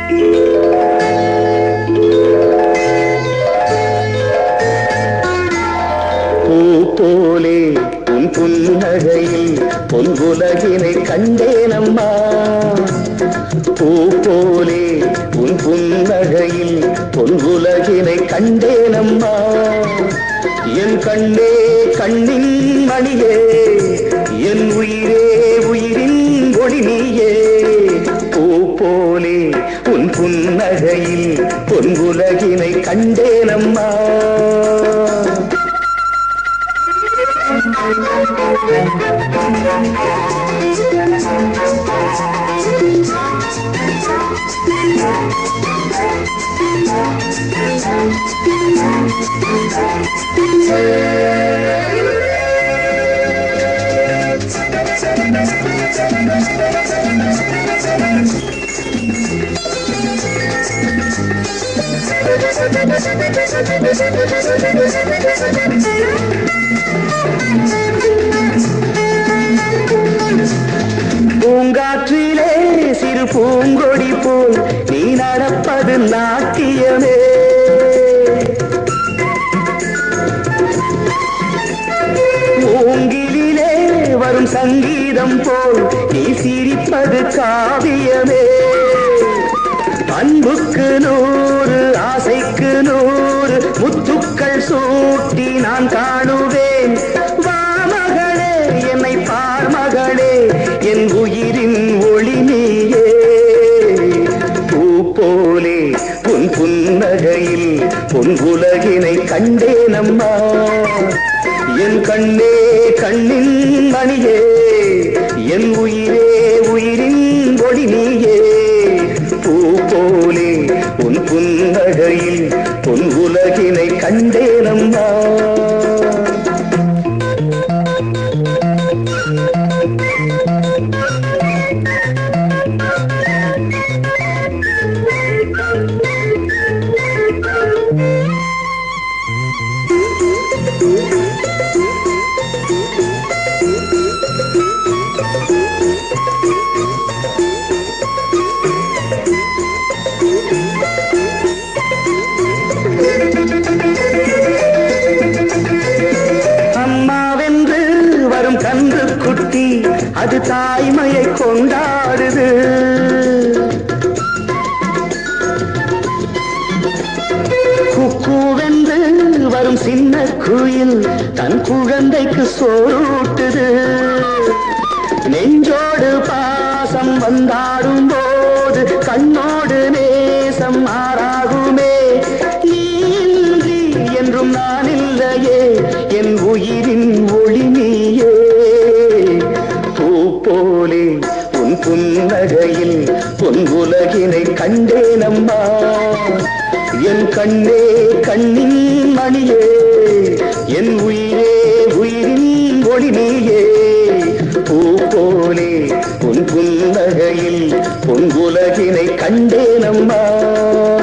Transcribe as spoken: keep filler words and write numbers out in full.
பூ போலே உன் புன்னகையில் பொன்குலகினை கண்டேனம்மா. பூ போலே உன் புன்னகையில் பொன்குலகினை கண்டேனம்மா. என் கண்ணே கண்ணின் மணியே, என் உயிரே உயிரின் ஒளி நீயே. பூ போலே உன் புன்னகையில் பொன்குலகினை கண்டேனம்மா. பூங்காற்றிலே சிறு பூங்கொடி போல் நீ நடப்பது நாட்டியமே. மூங்கிலே வரும் சங்கீதம் போல் நீ சிரிப்பது காவியமே. அன்புக்கு நூறு ஆசைக்கு நூறு முத்துக்கள் சூட்டி நான் காணுவேன். வா மகளே என்னை பார் மகளே, என் உயிரின் ஒளி நீயே. பூ போலே உன் புன்னகையில் பொன்குலகினை கண்டேனம்மா. என் கண்ணே கண்ணின் மணியே, என் உயிரே உயிரின் ஒளி நீயே. பூ போலே உன் புன்னகையில் பொன்குலகினை கண்டேனம்மா. அம்மாவென்று வரும் கன்று குட்டி அது தாய்மையை கொண்டாடுது. குக்கூவென்று வரும் சின்ன குயில் தன் குழந்தைக்கு சோறூட்டுது. நெஞ்சோடு பாசம் வந்தாடும் போது கண்ணோடு நேசம் மாறாகுமே. நீன்றி என்றும் நான் இல்லையே, என் உயிரின் ஒளி நீயே. பூ போலே உன் புன்னகையில் பொன்குலகினை கண்டேனம்மா. என் கண்ணே கண்ணின் மணியே, என் உயிரே உயிரின் ஒளி நீயே. பூ போலே உன் புன்னகையில் பொன்குலகினை கண்டேனம்மா.